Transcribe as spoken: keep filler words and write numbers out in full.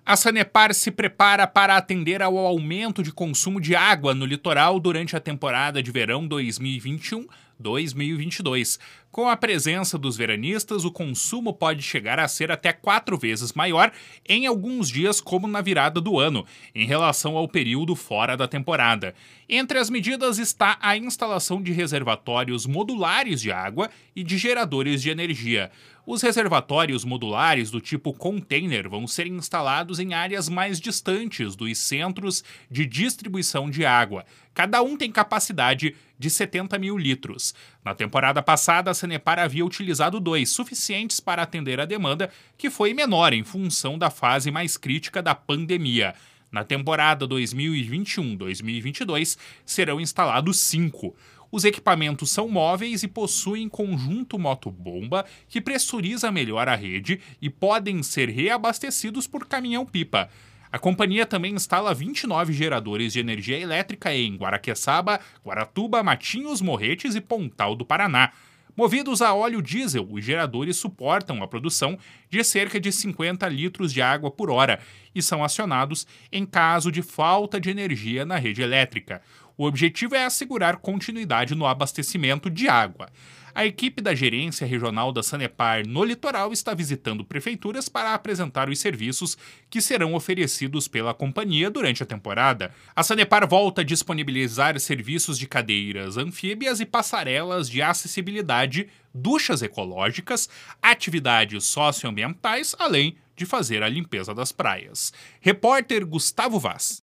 A Sanepar se prepara para atender ao aumento de consumo de água no litoral durante a temporada de verão dois mil e vinte e um a dois mil e vinte e dois. Com a presença dos veranistas, o consumo pode chegar a ser até quatro vezes maior em alguns dias, como na virada do ano, em relação ao período fora da temporada. Entre as medidas está a instalação de reservatórios modulares de água e de geradores de energia. Os reservatórios modulares do tipo container vão ser instalados em áreas mais distantes dos centros de distribuição de água. Cada um tem capacidade de setenta mil litros. Na temporada passada, a Sanepar havia utilizado dois, suficientes para atender a demanda, que foi menor em função da fase mais crítica da pandemia. Na temporada dois mil e vinte e um a dois mil e vinte e dois, serão instalados cinco. Os equipamentos são móveis e possuem conjunto motobomba que pressuriza melhor a rede e podem ser reabastecidos por caminhão-pipa. A companhia também instala vinte e nove geradores de energia elétrica em Guaraqueçaba, Guaratuba, Matinhos, Morretes e Pontal do Paraná. Movidos a óleo diesel, os geradores suportam a produção de cerca de cinquenta litros de água por hora e são acionados em caso de falta de energia na rede elétrica. O objetivo é assegurar continuidade no abastecimento de água. A equipe da Gerência Regional da Sanepar no litoral está visitando prefeituras para apresentar os serviços que serão oferecidos pela companhia durante a temporada. A Sanepar volta a disponibilizar serviços de cadeiras anfíbias e passarelas de acessibilidade, duchas ecológicas, atividades socioambientais, além de fazer a limpeza das praias. Repórter Gustavo Vaz.